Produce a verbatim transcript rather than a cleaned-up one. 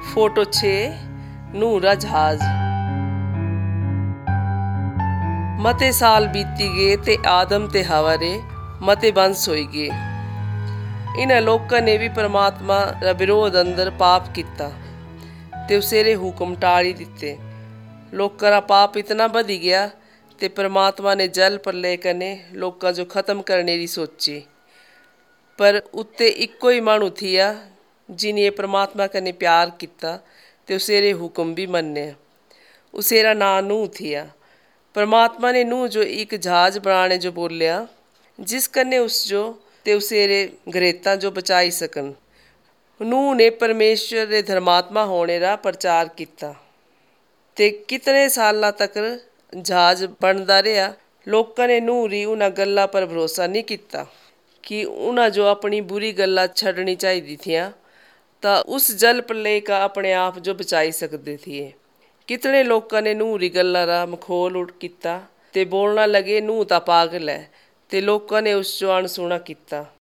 Photo छे नूह रा जहाज। मते साल बीती गए ते आदम ते हवा रे मते वंश होई गए। इन्हां लोकां ने भी परमात्मा रा विरोध अंदर पाप किता ते उसेरे हुक्म टाली दिते। लोकां रा पाप इतना वधी गया ते परमात्मा ने जल प्रलय कने लोकां जो खत्म करने री सोची। पर उत्ते इक्को ही मानू थिया जिन्हें परमात्मा कने प्यार किता ते उसेरे हुक्म भी मन्ने। उसेरा नां नूह थिया। परमात्मा ने नूह जो एक जहाज बनाने जो बोलिया जिस कन्ने उस जो ते उसेरे घरेतां जो बचाई सकन। नूह ने परमेश्वर रे धर्मात्मा होने रा प्रचार किता ते कितने सालां तक जहाज बनदा रहा। लोकां ने नूह री उन्हां गल्लां पर भरोसा नहीं किता कि उन्हां जो अपनी बुरी गल्लां छड्डनी चाहिदी थियां तां उस जल प्रलय का अपने आप जो बचाई सकदे थिए। कितने लोकां ने नूह री गल्लां रा मखौल किता ते बोलना लगे नूह तां पागल है ते लोकां ने उस जो अणसुणा किता।